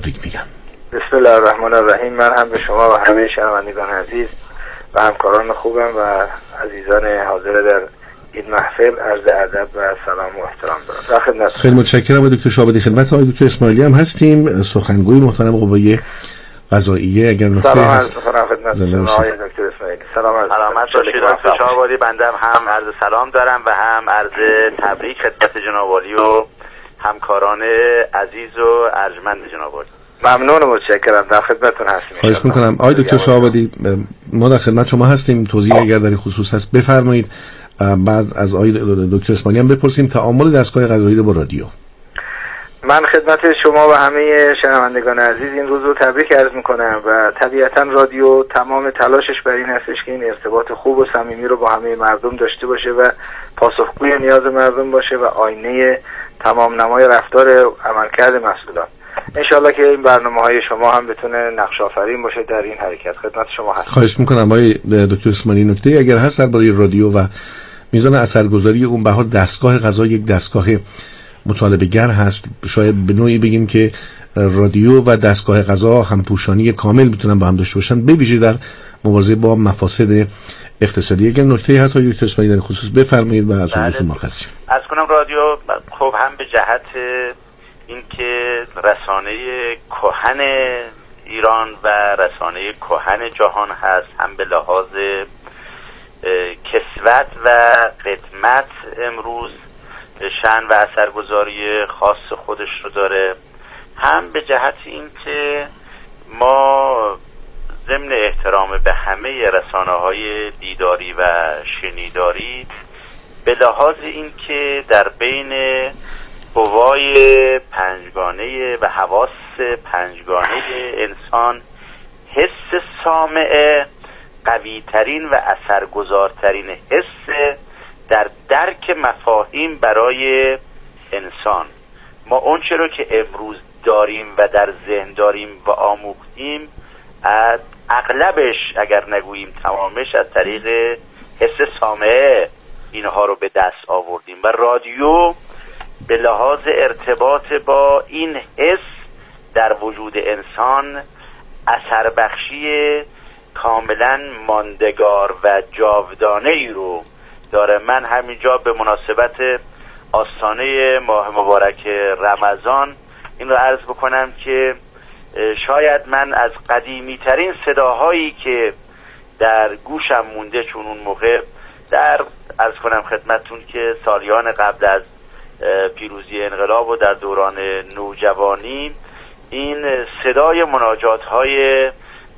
تبریک میگم. بسم الله الرحمن الرحیم. من هم به شما و همه شنوندگان عزیز و همکاران خوبم و عزیزان حاضر در این محفل عرض ادب و سلام و احترام دارم. خیلی متشکرم دکتر شاهابادی. خدمت آقای دکتر اسماعیلی هم هستیم، سخنگوی محترم قوه قضاییه. اگر نکته هست زنده باشید آقای دکتر اسماعیلی. سلامت باشید دکتر شاهابادی. بنده هم عرض سلام دارم و هم عرض تبریک خدمت جناب عالی و همکاران عزیز و ارجمند جناب عالی. ممنون و متشکرم. در خدمتتون هستیم. خواهش میکنم آقای دکتر شاهابادی، ما در خدمت شما هستیم. توضیح اگر در این خصوص هست بفرمایید. بعد از آقای دکتر اسماعیلی هم بپرسیم تعامل دستگاه قضایی با رادیو. من خدمت شما و همه شنوندگان عزیز این روز رو تبریک عرض میکنم و طبیعتا رادیو تمام تلاشش بر این هستش که این ارتباط خوب و صمیمی رو با همه مردم داشته باشه و پاسخگوی نیاز مردم باشه و آینه تمام نمای رفتار عملکرد مسئولان. انشالله که این برنامه‌های شما هم بتونه نقش آفرین باشه در این حرکت. خدمت شما هستم. خواهش میکنم آقای دکتر اسماعیلی، نکته اگر هست درباره رادیو و میزان اثرگذاری اون به حال دستگاه قضا یک دستگاه مطالبه گر هست. شاید به نوعی بگیم که رادیو و دستگاه قضا همپوشانی کامل میتونن با هم داشته باشن، به ویژه در مبارزه با مفاسد اقتصادی. اگر نکته هست آقای دکتر اسماعیلی در خصوص بفرمایید و از حضورتون مرخصیم. از کنم رادیو خب هم به جهت اینکه رسانه کهن ایران و رسانه کهن جهان هست، هم به لحاظ کسوت و قدمت امروز شأن و اثرگذاری خاص خودش رو داره، هم به جهت اینکه ما ضمن احترام به همه رسانه‌های دیداری و شنیداری به لحاظ اینکه در بین قوای پنجگانه و حواس پنجگانه انسان حس سامعه قوی ترین و اثرگذارترین حس در درک مفاهیم برای انسان. ما اون چرا که امروز داریم و در ذهن داریم و آموختیم اغلبش اگر نگوییم تمامش از طریق حس سامعه اینها رو به دست آوردیم و رادیو به لحاظ ارتباط با این حس در وجود انسان اثر بخشی کاملا ماندگار و جاودانه ای رو داره. من همینجا به مناسبت آستانه ماه مبارک رمضان این رو عرض بکنم که شاید من از قدیمی ترین صداهایی که در گوشم مونده، چون اون موقع در عرض کنم خدمتون که سالیان قبل از پیروزی انقلاب و در دوران نوجوانی این صدای مناجات های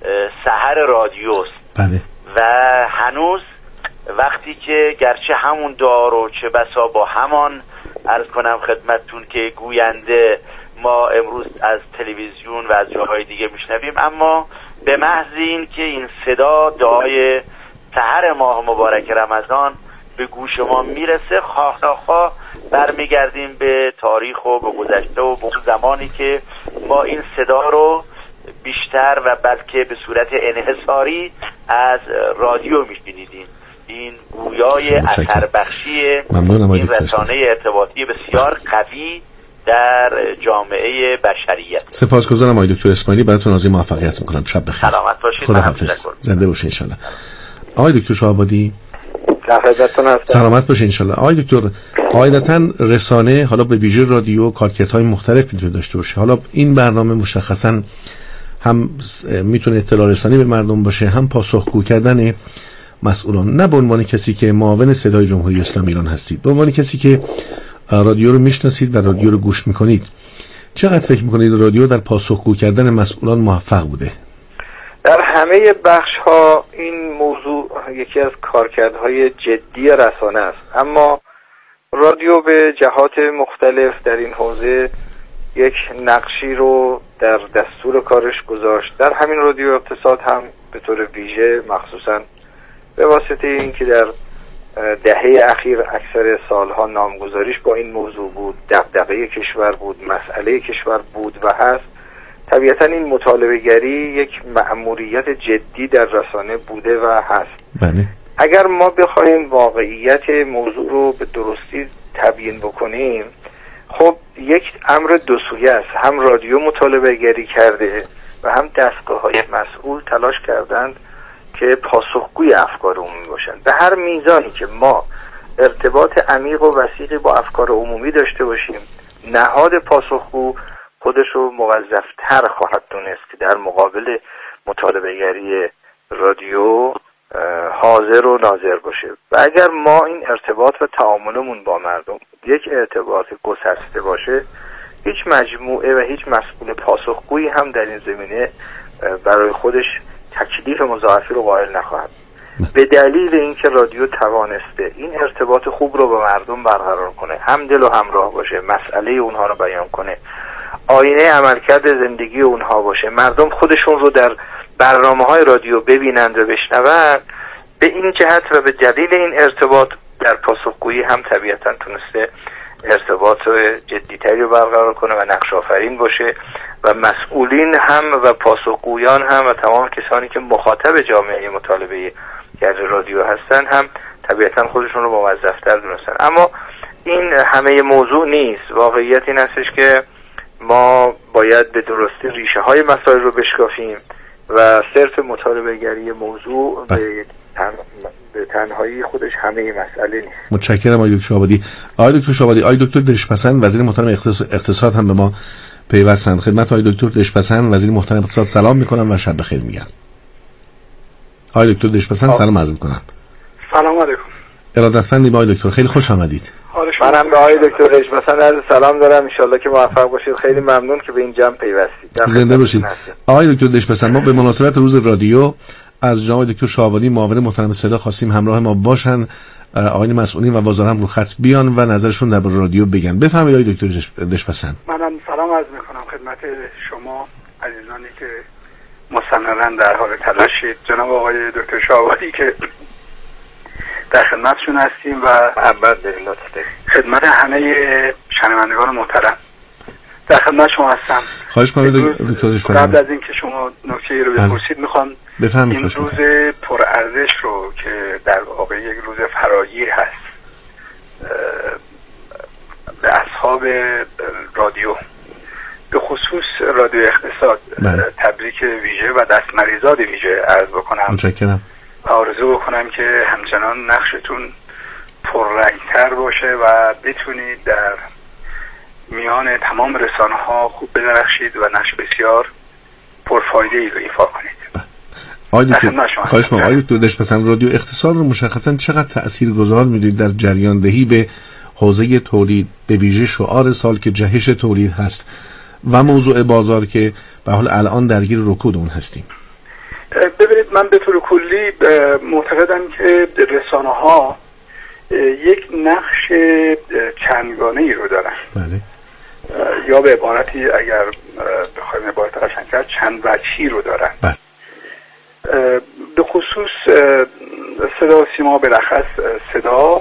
سحر رادیوست. بله. و هنوز وقتی که گرچه همون دار و چه بسا با همان عرض کنم خدمتتون که گوینده ما امروز از تلویزیون و از جاهای دیگه میشنویم، اما به محض این که این صدا دعای سحر ماه مبارک رمضان به گوش ما میرسه، خواه ناخواه برمیگردیم به تاریخ و به گذشته و به زمانی که ما این صدا رو بیشتر و بلکه به صورت انحصاری از رادیو میشنیدیم. این گویای اثر بخشی این رسانه ارتباطی بسیار قوی در جامعه بشریت. سپاسگزارم آقای دکتر اسماعیلی، براتون آرزوی موفقیت میکنم. شب بخیر. سلامت باشید. خداحافظ. زنده باشید ان شاء الله. آقای دکتر شاهابادی خدمتتون هستم. سلامت باشید ان شاء الله. آقای دکتر، قاعدتاً رسانه حالا به ویژه رادیو کارکردهای مختلف میتونه داشته باشه. حالا این برنامه مشخصاً هم میتونه اطلاع رسانی به مردم باشه، هم پاسخگو کردن مسئولان، نه به عنوان کسی که معاون صدای جمهوری اسلامی ایران هستید، به عنوان کسی که رادیو رو میشناسید و رادیو رو گوش میکنید. چقدر فکر میکنید رادیو در پاسخگو کردن مسئولان موفق بوده؟ در همه بخش ها این موضوع یکی از کارکردهای جدی رسانه است، اما رادیو به جهات مختلف در این حوزه یک نقشی رو در دستور کارش گذاشت. در همین رادیو اقتصاد هم به طور ویژه، مخصوصا به واسطه اینکه در دهه اخیر اکثر سالها نامگذاریش با این موضوع بود، دغدغه کشور بود، مسئله کشور بود و هست، طبیعتا این مطالبه گری یک مأموریت جدی در رسانه بوده و هست. بله. اگر ما بخوایم واقعیت موضوع رو به درستی تبیین بکنیم، خب یک امر دو سویه است، هم رادیو مطالبه گری کرده و هم دستگاه‌های مسئول تلاش کردند که پاسخگوی افکار عمومی باشند. به هر میزانی که ما ارتباط عمیق و وثیقی با افکار عمومی داشته باشیم، نهاد پاسخگو خودش رو موظف‌تر خواهد دونست که در مقابل مطالبه‌گری رادیو حاضر و ناظر باشه. و اگر ما این ارتباط و تعاملمون با مردم یک ارتباط گسسته باشه، هیچ مجموعه و هیچ مسئول پاسخگویی هم در این زمینه برای خودش تکلیف مضاعفی رو قائل نخواهد. به دلیل اینکه رادیو توانسته این ارتباط خوب رو با مردم برقرار کنه، هم دل و همراه باشه، مسئله اونها رو بیان کنه، آینه عملکرد زندگی اونها باشه، مردم خودشون رو در برنامه‌های رادیو ببینند و بشنوند، به این جهت و به دلیل این ارتباط در پاسخگویی هم طبیعتاً تونسته ارتباط جدی‌تری رو برقرار کنه و نقش آفرین باشه و مسئولین هم و پاسخگویان هم و تمام کسانی که مخاطب جامعه مطالبه گری رادیو هستن هم طبیعتاً خودشون رو موظف‌تر دونستن. اما این همه موضوع نیست. واقعیت این هستش که ما باید به درستی ریشه های مسائل رو بشکافیم و صرف مطالبه گری موضوع به تنهایی خودش همه مسئله نیست. متشکرم آقای دکتر شعبادی. آقای دکتر شعبادی، آقای دکتر دلشپسند وزیر محترم اقتصاد هم به ما پیوستند. خدمت آقای دکتر دلشپسند وزیر محترم اقتصاد سلام میکنم و شب بخیر میگم. آقای دکتر دلشپسند سلام عرض میکنم. سلام علیکم. ارادتمندیم آقای دکتر، خیلی خوش آمدید. منم به آقای دکتر دلشپسند عرض سلام دارم. ان شاءالله که موفق باشید. خیلی ممنون که به این جمع پیوستید. زنده باشید. آقای دکتر دلشپسند، ما به مناسبت روز رادیو از جناب دکتر شعبادی معاون محترم صدا خواستیم همراه ما باشن، آقای مسئولین و وزرا هم رو خط بیان و نظرشون در رادیو بگن. بفرمایید آقای دکتر دلشپسند. منم سلام عرض میکنم خدمت شما عزیزانی که مستمرا در حال تلاشید، جناب آقای دکتر شعبادی که در خدمتشون هستیم و ابد لطفه خدمت همه شنوندگان محترم در خدمت شما هستم. خواهش می‌کنم دکتر دلشپسند. قبل از اینکه شما نکته‌ای رو بپرسید میخوام این روز پرارزش رو که در واقع یک روز فراگیر هست به اصحاب رادیو، به خصوص رادیو اقتصاد تبریک ویژه و دستمریزاد ویژه عرض بکنم. متشکرم. آرزو بکنم که همچنان نقشتون پررنگتر باشه و بتونید در میان تمام رسانه ها خوب بدرخشید و نقش بسیار پرفایده ای رو ایفا کنید. خواهش می‌کنم آقای دکتر دلشپسند، رادیو اقتصاد رو مشخصاً چقدر تأثیرگذار می‌دونید در جریان دهی به حوزه تولید، به ویژه شعار سال که جهش تولید هست و موضوع بازار که به حال الان درگیر رکود اون هستیم؟ ببینید، من به طور کلی معتقدم که رسانه‌ها یک نقش چندگانه‌ای رو دارن. بله. یا به عبارتی اگر بخوایم عبارت قشنگ‌تر چند وجهی رو دارن. بله. به خصوص صدا و سیما، بلخص صدا،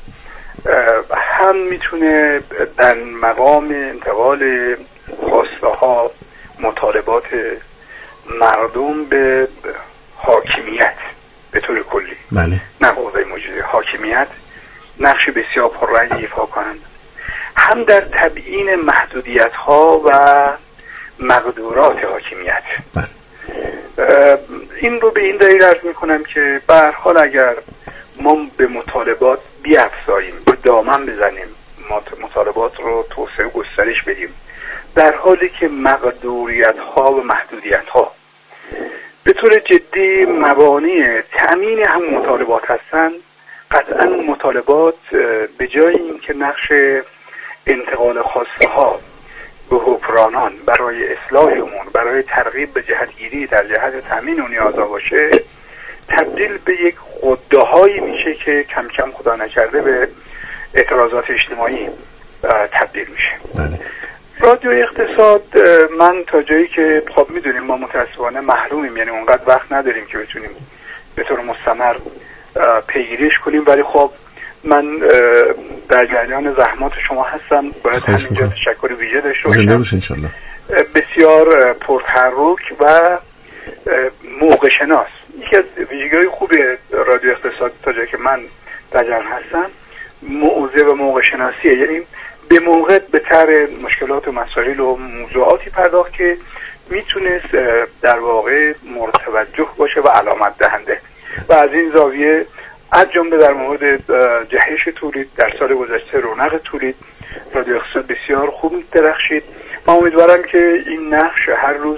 هم میتونه در مقام انتقال خواسته‌ها، مطالبات مردم به حاکمیت به طور کلی، بله، نه حوزه موجوده حاکمیت، نقش بسیار پررنگ ایفا کنند، هم در تبیین محدودیت‌ها و مقدورات حاکمیت. بله. این رو به این دلیل عرض میکنم که به هر حال اگر ما به مطالبات بیافزاییم، به دامن بزنیم، مطالبات رو توسعه و گسترش بدیم، در حالی که مقدوریت ها و محدودیت ها به طور جدی موانع تأمین هم مطالبات هستند، قطعا مطالبات به جای اینکه نقش انتقال خواسته ها به حکمرانان برای اصلاح امور، برای ترغیب به جهتگیری در جهت تامین اون نیازها باشه، تبدیل به یک غده‌هایی میشه که کم کم خدا نکرده به اعتراضات اجتماعی تبدیل میشه. بله. رادیو اقتصاد، من تا جایی که خب میدونیم ما متاسفانه محرومیم، یعنی اونقدر وقت نداریم که بتونیم به طور مستمر پیگیریش کنیم، ولی خب من در جریان زحمات شما هستم. باید همینجا تشکر ویژه داشته باشم. زنده باشین انشالله. بسیار پرتحرک و موقع شناس. یکی از ویژگی‌های خوب رادیو اقتصاد تا جایی که من در جریان هستم موضوع و موقع شناسیه، یعنی به موقع به طرح مشکلات و مسائل و موضوعاتی پرداخت که میتونست در واقع مورد توجه باشه و علامت دهنده. و از این زاویه از جمله در مورد جهش تولید در سال گذشته، رونق تولید رادیو اقتصاد بسیار خوب درخشید. من امیدوارم که این نقش هر روز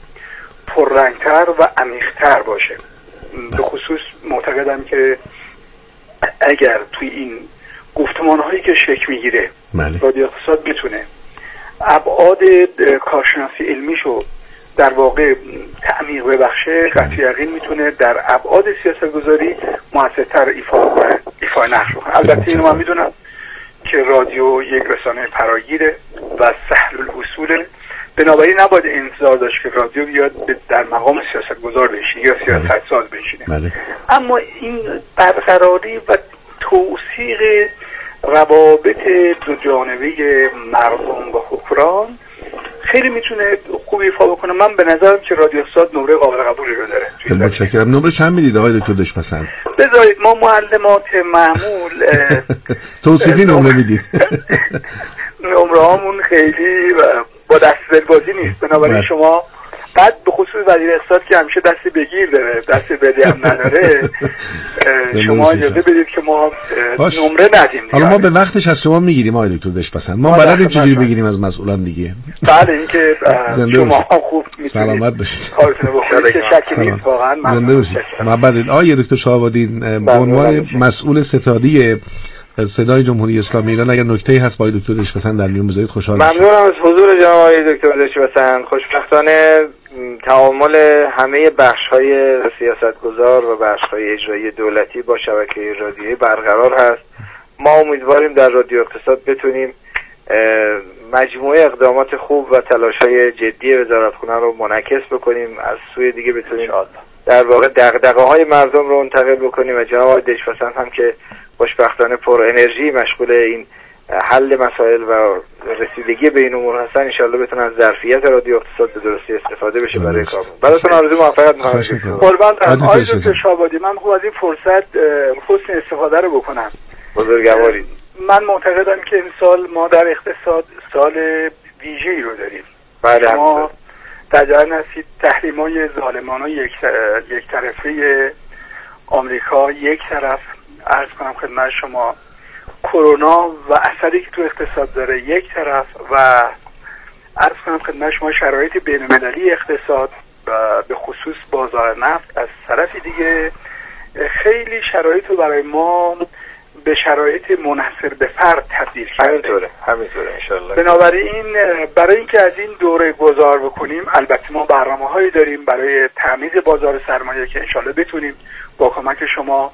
پررنگتر و عمیق‌تر باشه. به خصوص معتقدم که اگر توی این گفتمان‌هایی که شکل میگیره رادیو اقتصاد بتونه ابعاد کارشناسی علمیشو در واقع تعمیق ببخشه، قطعی یقین میتونه در ابعاد سیاستگذاری موثرتر ایفای نقش کنه. البته اینو من میدونم که رادیو یک رسانه فراگیره و سهل الوصوله، بنابراین نباید انتظار داشت که رادیو بیاد در مقام سیاستگزار بشینه یا سیاستساز بشینه. اما این برقراری و توثیق روابط دو جانبه مردم و حکمران خیلی میتونه خوب ایفا بکنه. من به نظرم که رادیو اقتصاد نمره قابل قبولی رو داره. خیلی متشکرم. نمره چند میدید آقای دکتر دشپسند؟ بذارید ما معلمات معمول توصیفی نمره میدید. نمره هامون خیلی با دست بازی نیست، بنابراین شما بعد به خصوص وزیر اقتصاد که همیشه دست بگیر داره، دست بدی هم نداره، شما اجازه بدید که ما نمره ندیم. حالا ما به وقتش از شما میگیریم آقای دکتر دشپسند، ما بلدیم چجوری بگیریم از مسئولان دیگه. بله اینکه شما خوب میتونید سلامت باشید. کارتون بکنید که شکی نیست واقعا. زنده باشید. محبت آقای دکتر شهاب‌الدین، به عنوان مسئول ستادی صدای جمهوری اسلامی ایران اگر نکته‌ای هست با دکتر دشپسند در میون بذارید خوشحال میشم. ممنونم از حضور جناب آقای دکتر دشپسند. خوشبختانه تعامل همه بخش‌های سیاستگزار و بخش‌های اجرایی دولتی با شبکه رادیویی برقرار هست. ما امیدواریم در رادیو اقتصاد بتونیم مجموعه اقدامات خوب و تلاش‌های جدی وزارتخونه رو منعکس بکنیم، از سوی دیگه بتونیم در واقع دغدغه‌های مردم رو منتقل بکنیم و جناب آقای دشپسند هم که خوشبختانه پر انرژی مشغول این حل مسائل و رسیدگی به این امور هستن، ان شاءالله بتونن از ظرفیت رادیو اقتصاد به درستی استفاده بشه برای کار. براتون آرزوی موفقیت می‌کنم. قربان آقای دکتر شهاب‌الدین، من خوب از این فرصت حسن استفاده رو بکنم. بزرگوارید. من معتقدم که امسال ما در اقتصاد سال ویژه‌ای رو داریم. بله. ما در جریان هستید تحریم‌های ظالمانه یک طرفه آمریکا یک طرف، عرض کنم خدمت شما کرونا و اثری که تو اقتصاد داره یک طرف، و عرض کنم خدمت شما شرایط بین‌المللی اقتصاد و به خصوص بازار نفت از طرف دیگه، خیلی شرایط رو برای ما به شرایط منحصر به فرد تبدیل کرده. همینطوره انشالله. بنابراین برای اینکه از این دوره گذار بکنیم، البته ما برنامه‌هایی داریم برای تمیز بازار سرمایه که انشالله بتونیم با کمک شما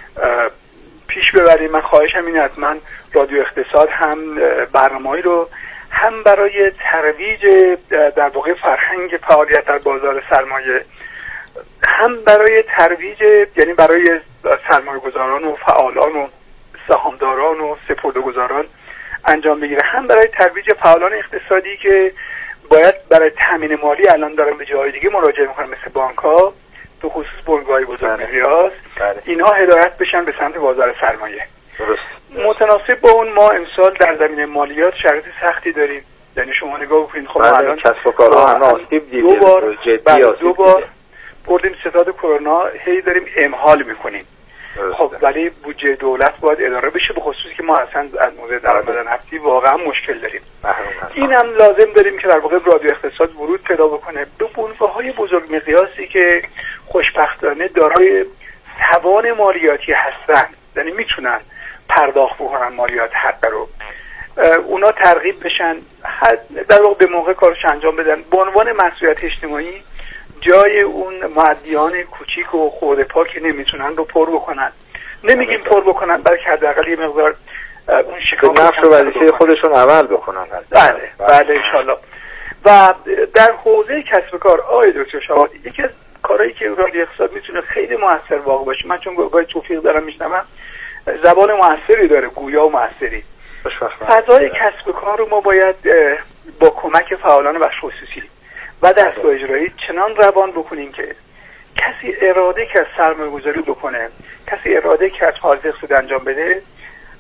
پیش ببریم. من خواهشم اینه حتما رادیو اقتصاد هم برنامه‌ای رو هم برای ترویج در واقع فرهنگ فعالیت در بازار سرمایه، هم برای ترویج یعنی برای سرمایه‌گذاران و فعالان و سهامداران و سپرده‌گذاران انجام بگیره، هم برای ترویج فعالان اقتصادی که باید برای تامین مالی الان دارن به جای دیگه مراجعه میکنن مثل بانک‌ها، به خصوص بنگاه‌های بزرگ میراث، اینا هدایت بشن به سمت بازار سرمایه. متناسب با اون ما امسال در زمینه مالیات شرایط سختی داریم. یعنی شما نگاه بکنید خب الان کسب و کارها همه آسیب دیدن، دو بار بردیم ستاد کرونا، هی داریم امهال میکنیم. خب ولی بودجه دولت باید اداره بشه، به خصوصی که ما اصلا از موضوع درآمد نفتی واقعا مشکل داریم. این هم لازم داریم که در واقع رادیو اقتصاد ورود پیدا بکنه به بنگاه‌های بزرگ مقیاسی که خوشبختانه دارای توان مالیاتی هستن، یعنی میتونن پرداخت بکنن مالیات حق رو، اونا ترغیب بشن در واقع به موقع کارش انجام بدن. به عنوان مسئولیت اجتماعی جای اون مؤدیان کوچیک و خرده پا که نمیتونن رو پر بکنن. نمیگیم پر بکنن، بلکه حداقل یه مقدار اون شکام نفس و وظیفه خودشون عمل بکنن. بله انشالله. و در حوزه کسب کار آقای دکتر شهاب‌الدین، یکی از کارهایی که رادیو اقتصاد میتونه خیلی موثر واقع باشه، من چون گاهی توفیق دارم میشنوم، زبان موثری داره، گویا و موثری. فضای کسب کار رو ما باید با کمک فعالان بخش خصوصی و دستگاه اجرایی چنان روان بکنیم که کسی اراده که از سرمایه‌گذاری بکنه، کسی اراده که از حاضر سود انجام بده،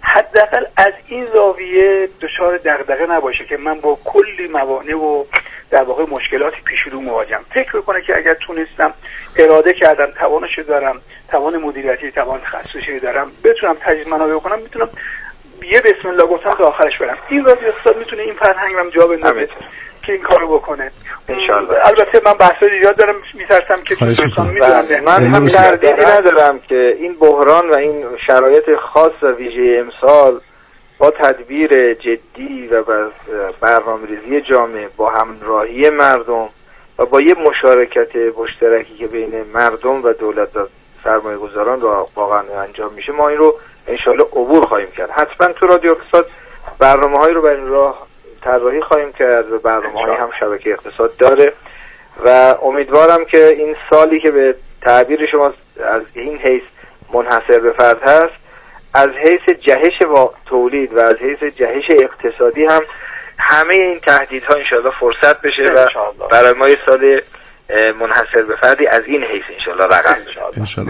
حداقل از این زاویه دچار دغدغه نباشه که من با کلی موانع و در واقع مشکلاتی پیش رو مواجهم. فکر بکنه که اگر تونستم، اراده کردم، توانش دارم، توان مدیریتی، توان تخصصی دارم، بتونم تجدید منابع بکنم، میتونم یه بسم الله گفتم تا آخرش برم. این رادیو اقتصاد میتونه این فرهنگم جا بندازه که این کارو بکنه انشالله. البته من بحثا زیاد دارم، میترسم که دوستان میدونن من هم تردیدی ندارم که این بحران و این شرایط خاص و ویژه امسال با تدبیر جدی و برنامه‌ریزی جامع، با همراهی مردم و با یه مشارکت مشترکی که بین مردم و دولت و سرمایه‌گذاران را واقعا انجام میشه، ما این رو انشالله عبور خواهیم کرد. حتما تو رادیو اقتصاد برنامه‌هایی رو برای این راه طراحی خواهیم کرد و برنامه‌های هم شبکه اقتصاد داره و امیدوارم که این سالی که به تعبیر شما از این حیث منحصر به فرد هست، از حیث جهش تولید و از حیث جهش اقتصادی هم همه این تهدیدها انشالله فرصت بشه و برای ما یه سال منحصر به فردی از این حیث انشالله رقم بشه. انشالله.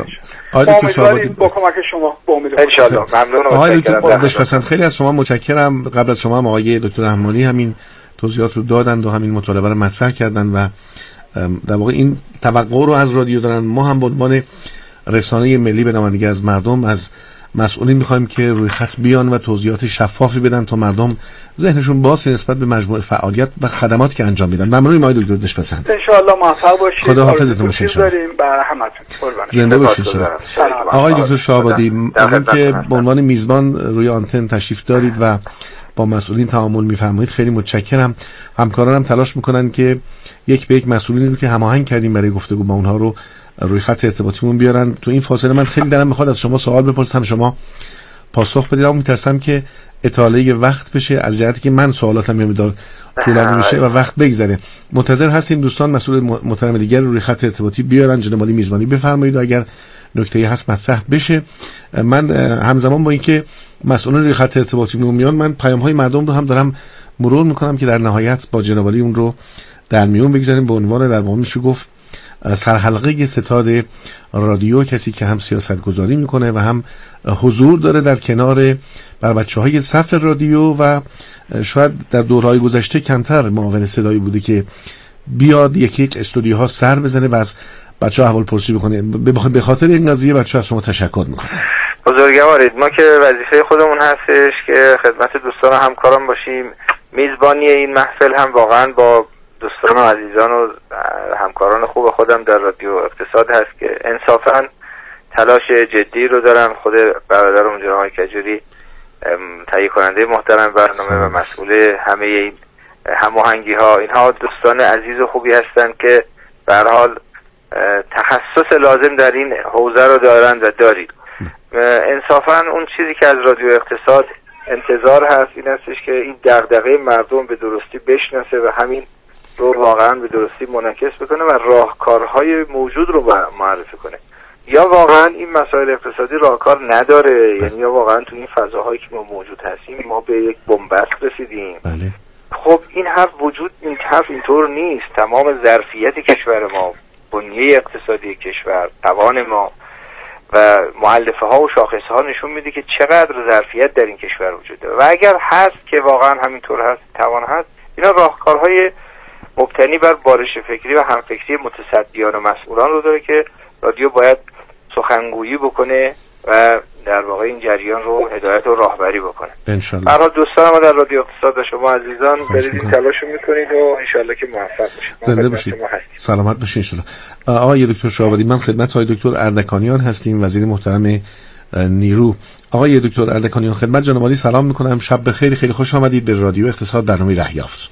با کمک شما با امید انشالله. ممنون. آقای دکتر دشپسند خیلی از شما متشکرم. قبل از شما آقای دکتر رحمانی همین توضیحات رو دادند و همین مطالبه رو مطرح کردن و در واقع این توقع رو از رادیو دارن. ما هم به عنوان رسانه ملی به نمایندگی از مردم از مسئولین می‌خوایم که روی خط بیان و توضیحات شفافی بدن تا مردم ذهنشون باز نسبت به مجموعه فعالیت و خدماتی که انجام میدن. ممنونیم آقای دکتر دشپسند. ان شاء الله موفق باشید. خدا حافظتون باشه. زنده باشید. آقای دکتر شاه‌آبادی، از اینکه به عنوان میزبان روی آنتن تشریف دارید و با مسئولین تعامل می‌فرمایید خیلی متشکرم. همکارانم تلاش می‌کنن که یک به یک مسئولین رو که هماهنگ کردیم برای گفتگو با اونها رو روی خط ارتباطیمون بیارن. تو این فاصله من خیلی دلم میخواد از شما سوال بپرسم، شما پاسخ بدید، اما میترسم که اطاله وقت بشه از جهتی که من سوالاتم یه مقدار طولانی میشه و وقت بگذره. منتظر هستیم دوستان مسئول محترم دیگر روی خط ارتباطی بیارن، جناب عالی میزبانی بفرمایید و اگر نکته‌ای هست مطرح بشه. من همزمان با اینکه مسئولان روی خط ارتباطی میان، من پیام‌های مردم رو هم دارم مرور میکنم که در نهایت با جناب عالی اون رو در میون بگذاریم به عنوان در واقع میشه گفت سرحلقه ستاد رادیو، کسی که هم سیاست گذاری میکنه و هم حضور داره در کنار بر بچه‌های صف رادیو و شاید در دورهای گذشته کمتر معاون صدایی بوده که بیاد یک استودیوها سر بزنه و از بچه‌ها احوالپرسی بکنه. به خاطر این قضیه بچه‌ها از شما تشکر میکنه. بزرگوارید، ما که وظیفه خودمون هستش که خدمت دوستان و همکاران باشیم. میزبانی این محفل هم واقعا با دوستان و عزیزان و همکاران خوب خودم در رادیو اقتصاد هست که انصافا تلاش جدی رو دارن. خود برادرم جناب آقای کجوری تهیه کننده محترم برنامه و مسئول همه این هماهنگی ها، اینها دوستان عزیز و خوبی هستن که به هر حال تخصص لازم در این حوزه رو دارن و دارید. انصافا اون چیزی که از رادیو اقتصاد انتظار هست این هستش که این دغدغه مردم به درستی بشناسه و همین رو واقعا به درستی منعکس بکنه و راهکارهای موجود رو معرفی کنه. یا واقعا این مسائل اقتصادی راهکار نداره، یعنی یا واقعا تو این فضاهایی که ما موجود هستیم ما به یک بنبست رسیدیم. بله. خب این حرف اینطور نیست. تمام ظرفیت کشور ما، بنیه اقتصادی کشور، توان ما و مؤلفه ها و شاخص ها نشون میده که چقدر ظرفیت در این کشور وجود داره و اگر هست که واقعا همینطور هست، توان هست، اینا راهکارهای مبتنی بر بارش فکری و همفکری متصدیان و مسئولان رو داره که رادیو باید سخنگویی بکنه و در واقع این جریان رو هدایت و راهبری بکنه. انشالله. برای دوستان ما در رادیو اقتصاد و شما عزیزان دارید این تلاش رو میکنید و انشالله که موفق باشید. زنده باشید. سلامت باشید انشالله. آقای دکتر شاه‌آبادی، من خدمت آقای دکتر اردکانیان هستیم، وزیر محترم نیرو. آقای دکتر اردکانیان، خدمت جناب عالی سلام میکنم. شب بخیر، خیلی خوش آمدید به رادیو اقتصاد، برنامه رهیافت.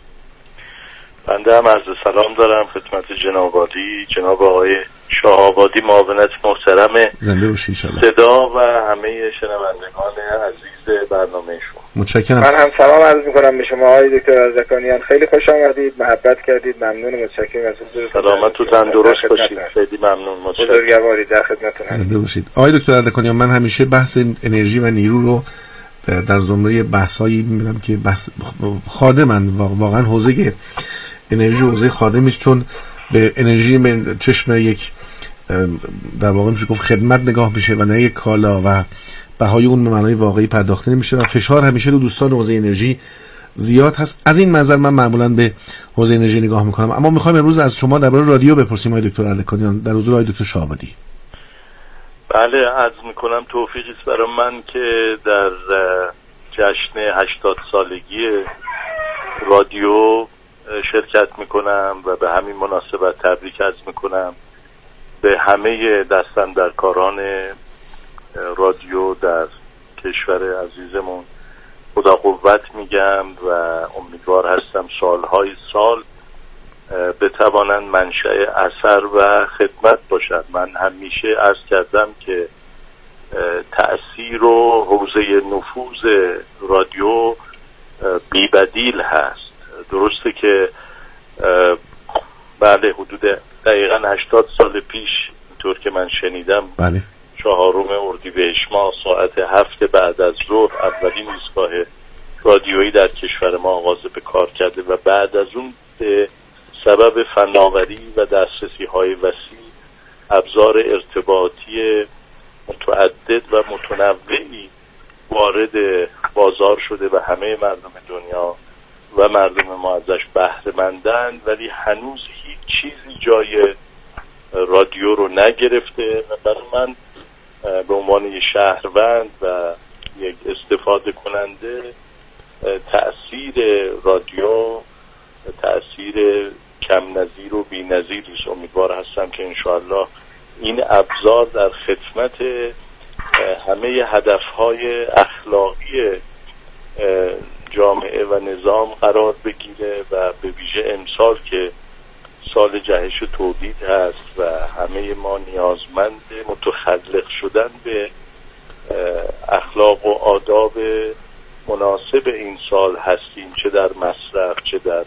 بنده هم عرض سلام دارم خدمت جناب عالی، جناب آقای شاه‌آبادی، معاونت محترم زنده باشید انشالله، صدا و همه شنوندگان عزیز برنامه شما. متشکرم. من هم سلام عرض میکنم به شما آقای دکتر اردکانیان، خیلی خوش آمدید، محبت کردید، ممنون و متشکرم از حضورتون. سلامت و تندرست باشید. خیلی ممنون. بزرگوارید، در خدمتتون هستم. زنده باشید. آقای دکتر اردکانیان، من همیشه بحث انرژی و نیرو رو در زمره بحثایی میبینم که بحث خادمن، واقعا حوزه انرژی حوزه خادمی است، چون به انرژی به چشم یک در واقع میشه گفت خدمت نگاه میشه و نه یک کالا و بهای اون به معنای واقعی پرداخته نمیشه و فشار همیشه رو دوستان حوزه انرژی زیاد هست. از این منظر من معمولا به حوزه انرژی نگاه میکنم. اما میخوایم امروز از شما درباره رادیو بپرسیم آقای دکتر اردکانیان در حضور آقای دکتر شاهآبادی. بله، عرض میکنم توفیقی است برای من که در جشن 80 سالگی رادیو شرکت میکنم و به همین مناسبت تبریک عرض میکنم به همه دستاندرکاران رادیو در کشور عزیزمون. خدا قوت میگم و امیدوار هستم سالهای سال بتوانند منشأ اثر و خدمت باشد. من همیشه عرض کردم که تأثیر و حوزه نفوذ رادیو بی‌بدیل هست. درسته که بله حدود دقیقاً 80 سال پیش اینطور که من شنیدم بله 4 اردیبهشت ماه ساعت 7 بعد از ظهر اولین ایستگاه رادیویی در کشور ما آغاز به کار کرده و بعد از اون به سبب فناوری و دسترسی های وسیع ابزار ارتباطی متعدد و متنوعی وارد بازار شده و همه مردم دنیا و مردم ما ازش بهره مندند، ولی هنوز هیچ چیزی جای رادیو رو نگرفته و برای من به عنوان یک شهروند و یک استفاده کننده تأثیر رادیو تأثیر کم نظیر و بی نظیری است. امیدوار هستم که انشاءالله این ابزار در خدمت همه هدفهای اخلاقی جامعه و نظام قرار بگیره و به ویژه امسال که سال جهش تولید هست و همه ما نیازمند متخلق شدن به اخلاق و آداب مناسب این سال هستیم، چه در مصرف چه در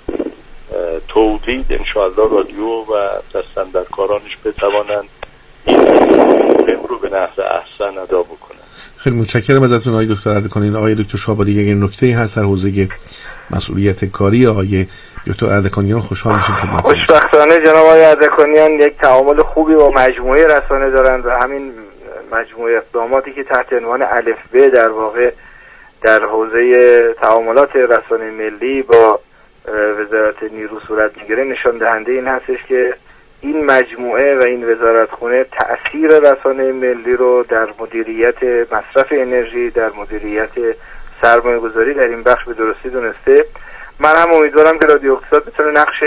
تولید. انشاءالله رادیو و دستاندرکارانش بتوانند این مهم رو به نحو احسن ادا بکنند. خیلی متشکرم ازتون آقای دکتر اردکانیان. آقای دکتر شاهآبادی اگر نکته‌ای هست در حوزه مسئولیت کاری آقای دکتر اردکانیان خوشحال میشیم خدمتتون. خوشبختانه جناب آقای اردکانیان یک تعامل خوبی با مجموعه رسانه دارند و همین مجموعه اقداماتی که تحت عنوان الف ب در واقع در حوزه تعاملات رسانه ملی با وزارت نیرو صورت میگیره نشان دهنده این هستش که این مجموعه و این وزارتخونه تأثیر رسانه ملی رو در مدیریت مصرف انرژی، در مدیریت سرمایه گذاری در این بخش به درستی دونسته. من هم امیدوارم که رادیو اقتصاد بتونه نقش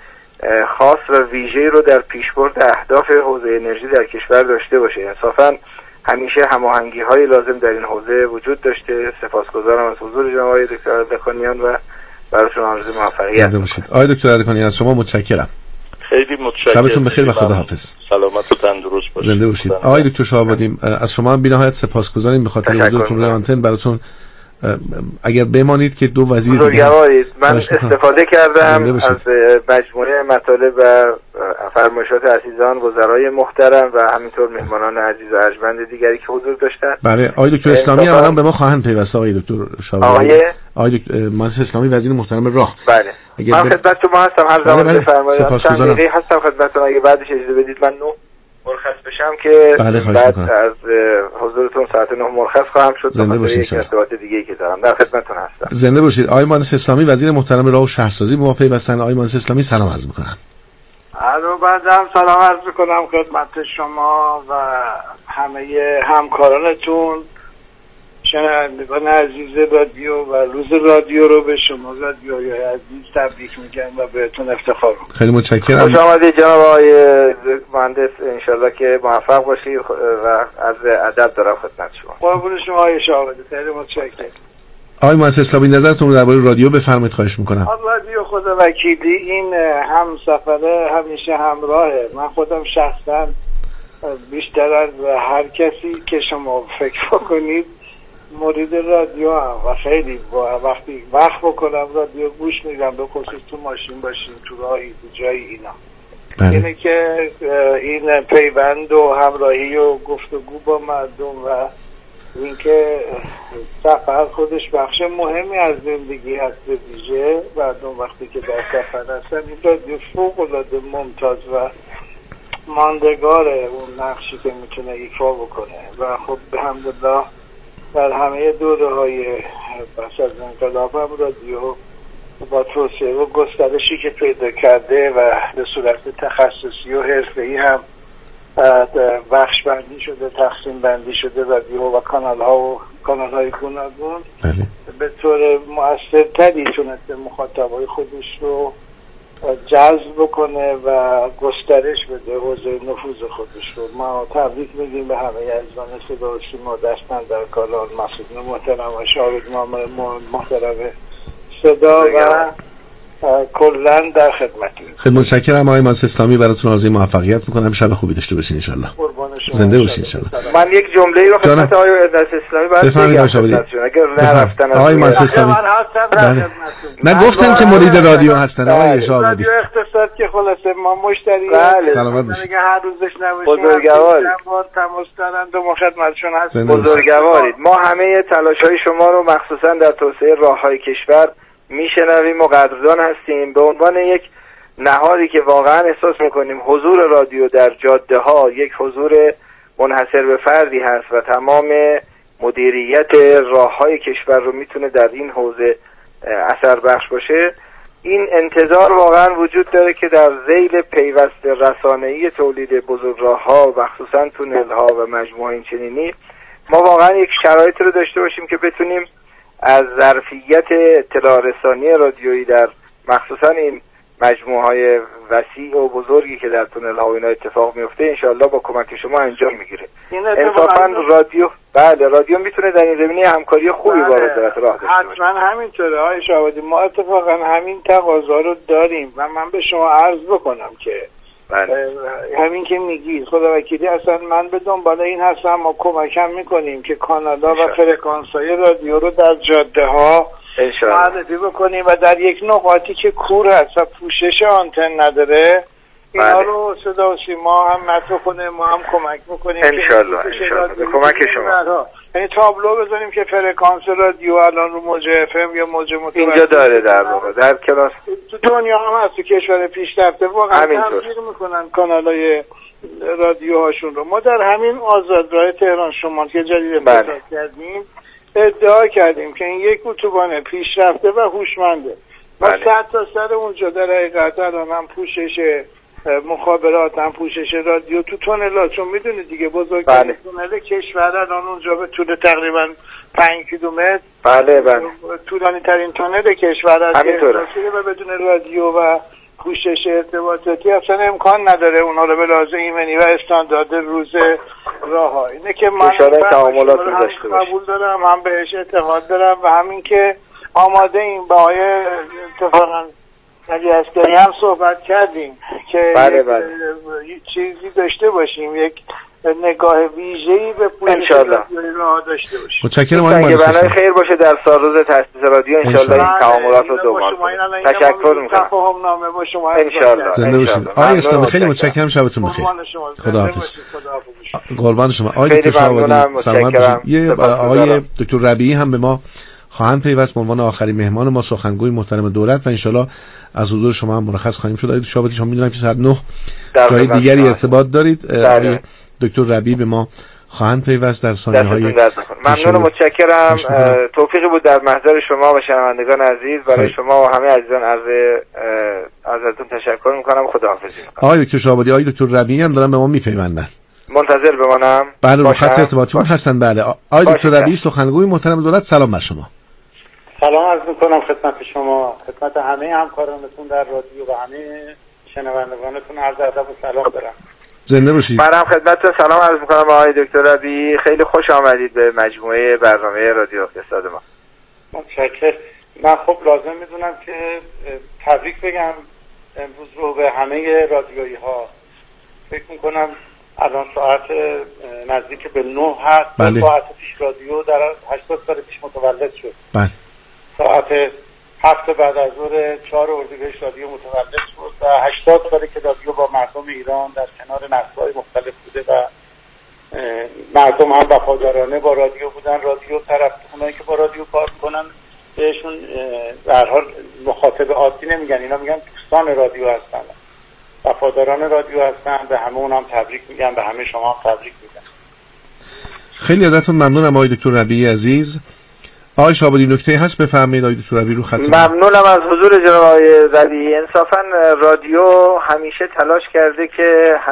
خاص و ویژه‌ای رو در پیشبرد اهداف حوزه انرژی در کشور داشته باشه. انصافاً همیشه هماهنگی‌های لازم در این حوزه وجود داشته. سپاسگزارم از حضور جناب آقای دکتر اردکانیان و براتون آرزوی موفقیت می‌کنم. آقای دکتر اردکانیان از شما متشکرم. خیلی متشکرم. شبتون بخیر و خداحافظ. سلامت و تندرست باشید. زنده باشید. آقای دکتر شاهآبادی از شما بی‌نهایت سپاسگزاریم به خاطر حضورتون روی آنتن. براتون اگر بمانید که دو وزیر دیگه من استفاده کردم از مجموعه مطالب و فرمایشات عزیزان وزرای محترم و همینطور مهمانان عزیز و ارجمند دیگری که حضور داشتن. بله آقای دکتر اسلامی الان به ما خواهند پیوست. آقای دکتر شاهآبادی آقای مهندس اسلامی وزیر محترم راه. بله من خدمت شما هستم هر زمان بفرمایید. سپاسگزارم. هستم خدمتتون. اگه بعدش اجازه بدید من مرخص بشم که بعد از حضورتون ساعت 9 مرخص خواهم شد. زنده باشید. یک ارتباط دیگه‌ای که دارم در خدمتتون هستم. زنده باشید. آقای مهندس اسلامی وزیر محترم راه و شهرسازی به ما پیوستن. آقای مهندس اسلامی سلام عرض می‌کنم. الو بعدم سلام عرض می‌کنم خدمت شما و همه همکارانتون. شنوندگان عزیز رادیو و روز رادیو رو به شما رادیوی عزیز تبریک میگم و بهتون افتخار میکنم. خیلی متشکرم. خوش آمدید جناب آقای مهندس. انشالله که موفق باشید و از ادب دارم خدمت شما. قربون شما آقای شاهآبادی. خیلی متشکرم. آقای مهندس اسلامی نظرتون رو درباره رادیو بفرمایید خواهش میکنم. رادیو خدا وکیلی این هم سفره همیشه همراهه. من خودم شخصا بیشتر از هر کسی که شما فکر بکنید مورد رادیو هم و خیلی وقتی وقت بکنم رادیو گوش میدم، به خصوص تو ماشین باشیم، تو راهی، تو جایی اینا. اینه که این پیوند و همراهی و گفتگو با مردم و اینکه سفر خودش بخش مهمی از زندگی هست. به ویژه مردم وقتی که در سفر هستن این رادیو فوق‌العاده ممتاز و ماندگاره اون نقشی که میتونه ایفا بکنه و خب به الحمدلله در همه دوره‌های پس از انقلاب هم رادیو با توسعه و گسترشی که پیدا کرده و به صورت تخصصی و حرفه‌ای هم بخش بندی شده، تقسیم بندی شده رادیو و کانال‌های گوناگون به طور مؤثرتری تونسته مخاطبای خودش رو جذب بکنه و گسترش بده حوزه نفوذ خودش رو. ما تبریک میگیم به همه عزیزان صدا و سیما دستاندرکاران، مسئولین محترم و شاهد محترم صدا و کلا در خدمتیم. خیلی متشکرم آقای مهندس اسلامی، براتون آرزوی موفقیت میکنم. شب خوبی داشته باشین ان شاء الله. زنده باشین ان شاء الله. من یک جمله‌ای رو خدمت آقای مهندس اسلامی بگم. اگر نرفتن آقای مهندس اسلامی نگفتن که مرید رادیو هستن آقای شاهدی. رادیو اقتصاد که خلاصه ما مشتری سلامت باشید. هر روزش نباشیم بزرگوارید. تماس دارند و ما خدمتشون هستیم. بزرگوارید. ما همه تلاش‌های شما رو مخصوصا در توسعه راه‌های کشور میشنویم و قدردان هستیم. به عنوان یک نهادی که واقعا احساس میکنیم حضور رادیو در جاده ها یک حضور منحصر به فردی هست و تمام مدیریت راه های کشور رو میتونه در این حوزه اثر بخش باشه. این انتظار واقعا وجود داره که در ذیل پیوست رسانه‌ای تولید بزرگراه ها و خصوصا تونل ها و مجموعه این چنینی ما واقعا یک شرایط رو داشته باشیم که بتونیم از ظرفیت اطلاع رسانی رادیویی در مخصوصا این مجموعه‌های وسیع و بزرگی که در تونل ها و اینا اتفاق میفته انشاءالله با کمک شما انجام میگیره. انصافا رادیو رادیو میتونه در این زمینه همکاری خوبی با وزارت راه داشته باشه. حتما همینطوره آقای شاهدی. ما اتفاقا همین تقاضا رو داریم و من به شما عرض بکنم که همین که میگی خدا وکیلی اصلا من به دنبال این هستم. ما کمکم میکنیم که کانادا و فرکانس‌های رادیو رو در جاده ها معرفی بکنیم و در یک نقاطی که کور هست و پوشش آنتن نداره اینا رو صدا و سیما هم مطرح کنه، ما هم کمک میکنیم انشالله به کمک شما. یعنی تابلو بزنیم که فرکانس رادیو الان رو موج اف ام یا موج متوسط اینجا داره در واقع در کلاس تو دنیا هم هست، تو کشور پیشرفته واقعا تمثیل میکنن کانالای رادیو هاشون رو. ما در همین آزادراه تهران شمال که جدید افتتاح کردیم ادعا کردیم که این یک اتوبان پیشرفته و هوشمنده و صد تا سر اونجا در حقیقت الان هم پوشش مخابرات هم پوشش رادیو تو تونل‌ها، چون میدونید دیگه بزرگترین تونل کشور الان اونجا به طول تقریبا 5 کیلومتر طولانی ترین تونل کشور است و بدون رادیو و پوشش ارتباطاتی اصلا امکان نداره اونها رو به لحاظ ایمنی و استاندارد روز راه‌ها. اینه که من تعاملات رو داشته باشیم. قبول دارم، هم بهش اعتقاد دارم و همین که آماده این با اتفاقا علی عسکری هم صحبت کردیم که چیزی داشته باشیم، یک نگاه ویژه‌ای به پوشش راه داشته باشیم. متشکرم آقای مهندس. برای خیر باشه در سالروز تأسیس رادیو انشالله این تعاملات رو دوباره تشکر می‌کنم. تفاهم نامه با شما انشالله. زنده باشید. آقای اسلامی خیلی متشکرم، شبتون بخیر. خداحافظ. قربان شما. آقای دکتر شاهوادی سلامت باشید. یه آقای دکتر ربیعی هم به ما خواهند پیوست به عنوان آخرین مهمان ما، سخنگوی محترم دولت، و انشالله از حضور شما هم مرخص خواهیم شد. آقای شاهوادی شما میدونم که ساعت 9 جای دیگری ارتباط دارید. آقای دکتر ربیعی به ما خواهند پیوست در ثانیه‌های ممنون و متشکرم. توفیقی بود در محضر شما و شنوندگان عزیز. برای شما و همه عزیزان ازتون تشکر میکنم. خداحافظی میکنم. آقای دکتر شاهوادی، آقای دکتر ربیعی هم دارن به ما میپیوندن. منتظر بمانم؟ بله، رو خط ارتباطیمون هستن. بله آقای دکتر ربیعی سخنگوی محترم دولت، سلام بر شما. سلام عرض میکنم خدمت شما، خدمت همه همکارانتون در رادیو و همه شنوندگانتون عرض ادب و سلام دارم. زنده باشید. منم خدمتتون سلام عرض میکنم آقای دکتر ربیعی. خیلی خوش آمدید به مجموعه برنامه رادیو اقتصاد ما. متشکرم. من خب لازم میدونم که تبریک بگم امروز رو به همه رادیویی ها. فکر میکنم الان ساعت نزدیک به 9 هست. بله. ساعت پیش رادیو در 80 سال پیش متولد شد. بله. ساعت 7 بعد از ظهر 4 اردیبهشت رادیو متولد شد و 80 ساله که رادیو با مردم ایران در کنار نسل‌های مختلف بوده و مردم هم وفادارانه با رادیو بودن. رادیو طرف اونایی که با رادیو کار میکنن بهشون در حال مخاطب عادی نمیگن، اینا میگن دوستان رادیو هستن، وفاداران رادیو هستن. به همه اونم تبریک میگم، به همه شما هم تبریک میگم. خیلی ازتون ممنونم آقای دکتر ربیعی عزیز. آقای شهاب‌الدین نکته هست بفرمایید. آقای دکتر ربیعی رو خط. ممنونم از حضور جناب آقای ربیعی. انصافا رادیو همیشه تلاش کرده که